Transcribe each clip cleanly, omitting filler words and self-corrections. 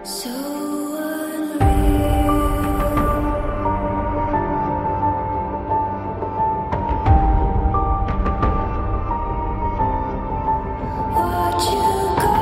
So unreal. Watch you go.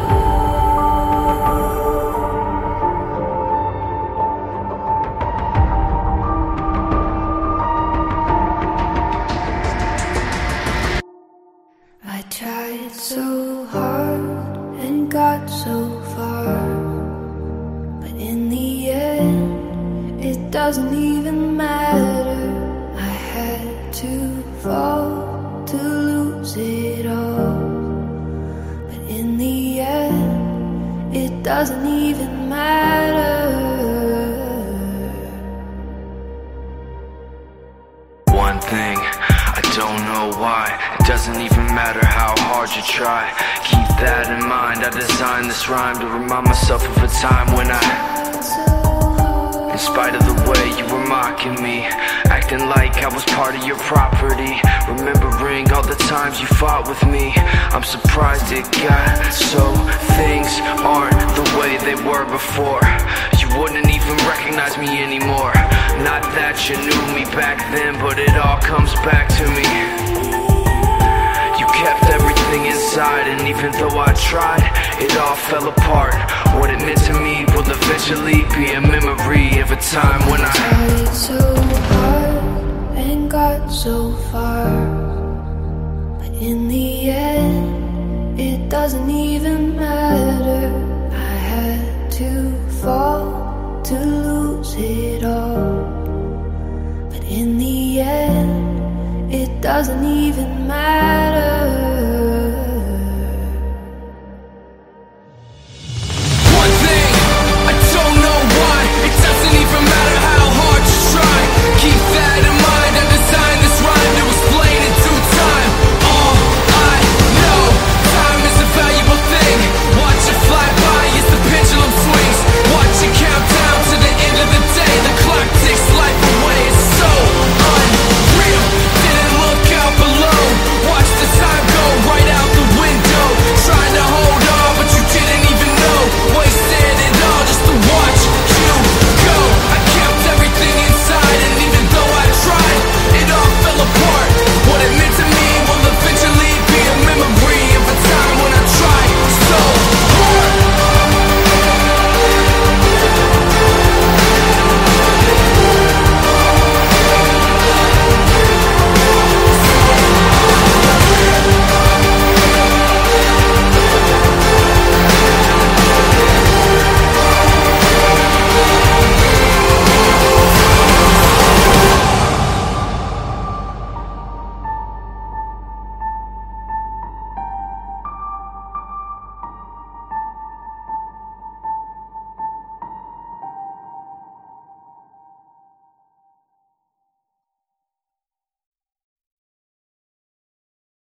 I tried so hard and got so far, but in the end, it doesn't even matter. I had to fall to lose it all, but in the end, it doesn't even matter. One thing, I don't know why. It doesn't even matter how hard you try. Keep that in mind. I designed this rhyme to remind myself of a time when in spite of the way you were mocking me, acting like I was part of your property, remembering all the times you fought with me, I'm surprised it got so. Things aren't the way they were before. You wouldn't even recognize me anymore. Not that you knew me back then, but it all comes back to me. You kept everything inside, and even though I tried, it all fell apart. What it meant to me will eventually be a memory of a time when I tried so hard and got so far, but in the end, it doesn't even matter.